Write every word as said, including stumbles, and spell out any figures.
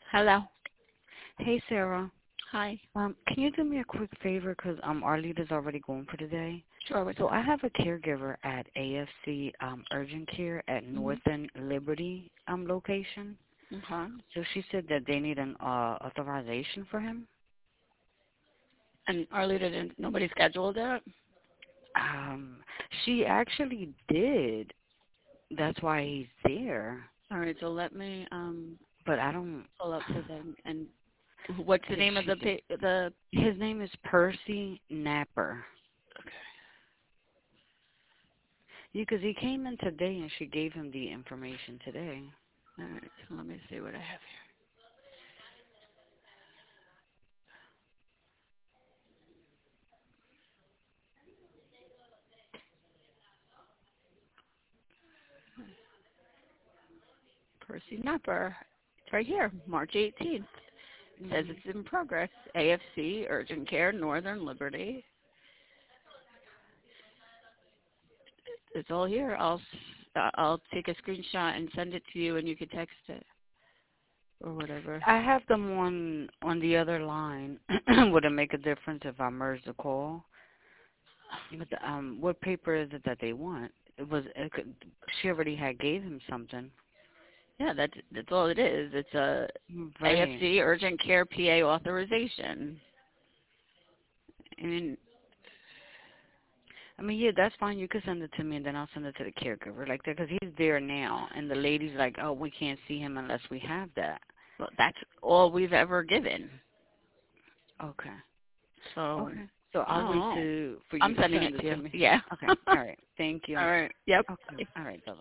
Hello. Hey, Sarah. Hi. Um, can you do me a quick favor? Because um, our leader's already going for today. Sure, what's So up? I have a caregiver at A F C um, Urgent Care at Mhm. Northern Liberty um, location. Okay. So she said that they need an uh, authorization for him. And Arlita didn't. Nobody scheduled it. Um, she actually did. That's why he's there. All right. So let me um But I don't. pull up the thing. And what's the His, name of she the did. pa- the? His name is Percy Napper. Yeah, because he came in today and she gave him the information today. All right. So let me see what I have here. Percy Napper. It's right here. March eighteenth. It says Hmm. it's in progress. A F C Urgent Care Northern Liberty. It's all here. I'll s- uh, I'll take a screenshot and send it to you, and you can text it or whatever. I have them on on the other line. Would it make a difference if I merge the call? But the, um, what paper is it that they want? It was it could, she already had gave him something. Yeah, that's that's all it is. It's a Right. A F C Urgent Care P A authorization. I mean, I mean, yeah, that's fine. You can send it to me, and then I'll send it to the caregiver, like that, because he's there now, and the lady's like, "Oh, we can't see him unless we have that." well, that's all we've ever given. Okay. So Okay. So I I'll don't wait know. to for you I'm to sending send it it to to you. me. Yeah. Okay. All right. Thank you. All right. Yep. Okay. All right. Bye.